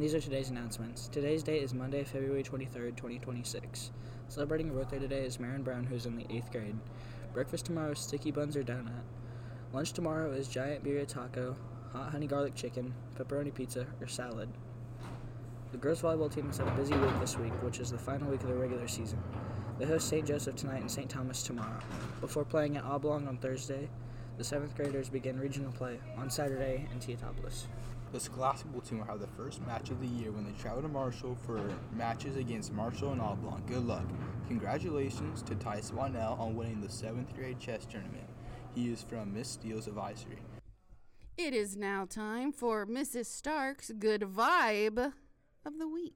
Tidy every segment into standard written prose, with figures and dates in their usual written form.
these are today's announcements. Today's date is Monday, February 23rd, 2026. Celebrating a birthday today is Marin Brown, who's in the 8th grade. Breakfast tomorrow is sticky buns or donut. Lunch tomorrow is giant birria taco, hot honey garlic chicken, pepperoni pizza, or salad. The girls volleyball team has had a busy week this week, which is the final week of the regular season. They host St. Joseph tonight and St. Thomas tomorrow. Before playing at Oblong on Thursday, the 7th graders begin regional play on Saturday in Teotopolis. The Scholastic team will have the first match of the year when they travel to Marshall for matches against Marshall and Oblong. Good luck. Congratulations to Tice Wanell on winning the 7th grade chess tournament. He is from Miss Steele's advisory. It is now time for Mrs. Stark's Good Vibe of the Week.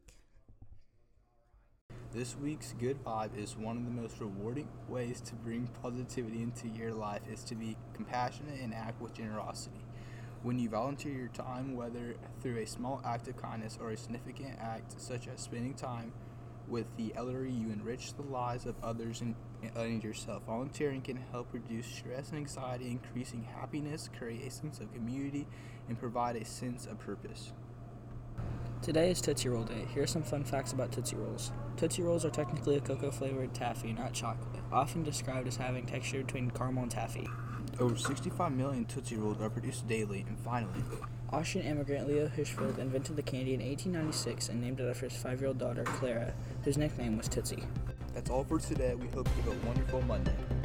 This week's Good Vibe is one of the most rewarding ways to bring positivity into your life is to be compassionate and act with generosity. When you volunteer your time, whether through a small act of kindness or a significant act such as spending time with the elderly, you enrich the lives of others and yourself. Volunteering can help reduce stress and anxiety, increasing happiness, create a sense of community, and provide a sense of purpose. Today is Tootsie Roll Day. Here are some fun facts about Tootsie Rolls. Tootsie Rolls are technically a cocoa-flavored taffy, not chocolate, often described as having texture between caramel and taffy. Over 65 million Tootsie Rolls are produced daily, and finally, Austrian immigrant Leo Hirschfeld invented the candy in 1896 and named it after his 5-year-old daughter, Clara, whose nickname was Tootsie. That's all for today. We hope you have a wonderful Monday.